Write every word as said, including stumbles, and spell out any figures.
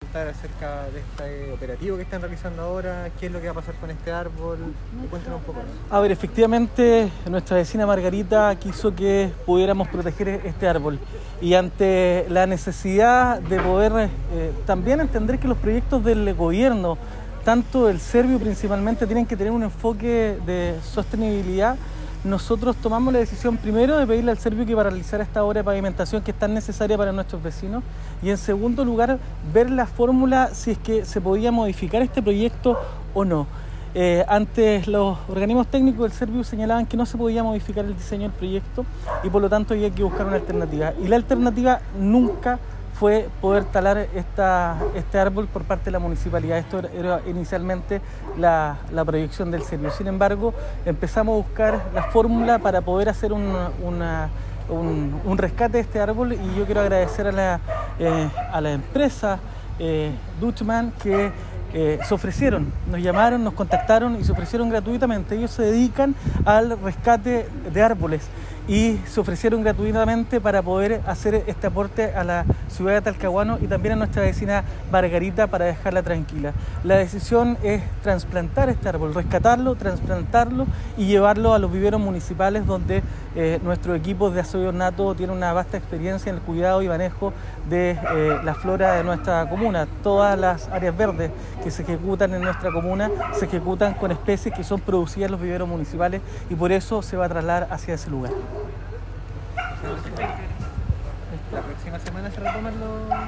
contar acerca de este operativo que están realizando ahora, qué es lo que va a pasar con este árbol, cuéntanos un poco. A ver, efectivamente nuestra vecina Margarita quiso que pudiéramos proteger este árbol y ante la necesidad de poder eh, también entender que los proyectos del gobierno, tanto el serbio principalmente, tienen que tener un enfoque de sostenibilidad. Nosotros tomamos la decisión primero de pedirle al serbio que paralizara esta obra de pavimentación que es tan necesaria para nuestros vecinos y en segundo lugar ver la fórmula si es que se podía modificar este proyecto o no. Eh, antes los organismos técnicos del serbio señalaban que no se podía modificar el diseño del proyecto y por lo tanto había que buscar una alternativa y la alternativa nunca fue poder talar esta, este árbol por parte de la municipalidad. Esto era inicialmente la, la proyección del serbio. Sin embargo, empezamos a buscar la fórmula para poder hacer un, una, un, un rescate de este árbol y yo quiero agradecer a la, eh, a la empresa eh, Dutchman que eh, se ofrecieron, nos llamaron, nos contactaron y se ofrecieron gratuitamente. Ellos se dedican al rescate de árboles y se ofrecieron gratuitamente para poder hacer este aporte a la ciudad de Talcahuano y también a nuestra vecina Margarita para dejarla tranquila. La decisión es trasplantar este árbol, rescatarlo, trasplantarlo y llevarlo a los viveros municipales donde eh, nuestro equipo de Azoyo Ornato tiene una vasta experiencia en el cuidado y manejo de eh, la flora de nuestra comuna. Todas las áreas verdes que se ejecutan en nuestra comuna se ejecutan con especies que son producidas en los viveros municipales y por eso se va a trasladar hacia ese lugar. La próxima semana se retoman los...